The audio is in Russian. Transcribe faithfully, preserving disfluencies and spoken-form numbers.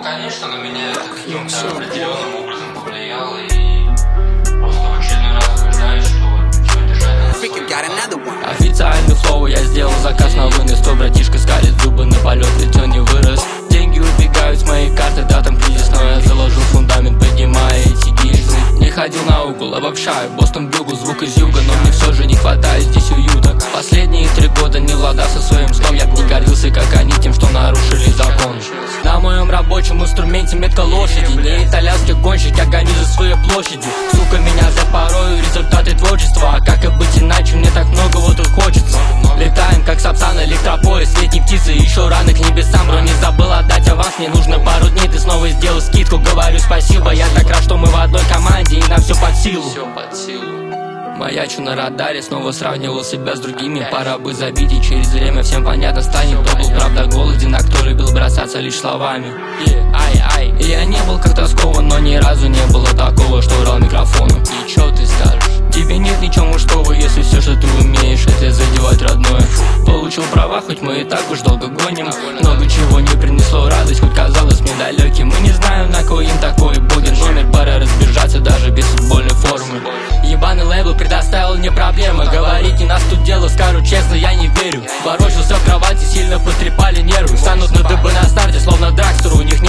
конечно, на меня это каким-то определенным образом повлияло, и просто в очередной раз убеждаюсь, что все держать. Официальное слово, я сделал заказ на вынос. То братишка скалит зубы на полет, ведь он не вырос. Деньги убегают с моей карты, да там кризис, но я заложил фундамент, поднимая эти гильзы. Не ходил на угол, обобщаю, Бостон Бюгл, звук из юга, но мне все же не хватает здесь уюта. Последние три года не лада со своим сном, я б не гордился, как они, тем, что нарушили закон. На моем рабочем инструменте метка лошади, не итальянский гонщик, я гоню за своей площадью. Сука, меня запорою результаты творчества, а как и быть иначе, мне так многого тут хочется. Летаем как Сапсан, электропоезд, летней птицы, еще рано к небесам. Бро, не забыл отдать аванс, мне нужно пару дней, ты снова сделал скидку, говорю спасибо. Я так рад, что мы в одной команде, и нам все под силу. Все под силу. Маячу на радаре, снова сравнивал себя с другими. Пора бы забить, и через время всем понятно станет, кто был правда голоден, а кто любил бросаться лишь словами. Ай, ай, я не был как-то скован, но ни разу не было такого, что врал микрофону. И чё ты скажешь? Тебе нет ничего мужского, если все, что ты умеешь, это задевать родное. Получил права, хоть мы и так уж долго гоним. Много чего не принесло радость, хоть казалось мне далеким. Мы не знаем, на кой им такой будет номер, пора разбежаться даже без футбольной формы. Ебаный лейбл предоставил мне проблемы, говорить не нас тут дело, скажу честно, я не верю. Ворочался в кровати, сильно потрепали нервы, станут на ДБ на старте, словно Дракстер, у них не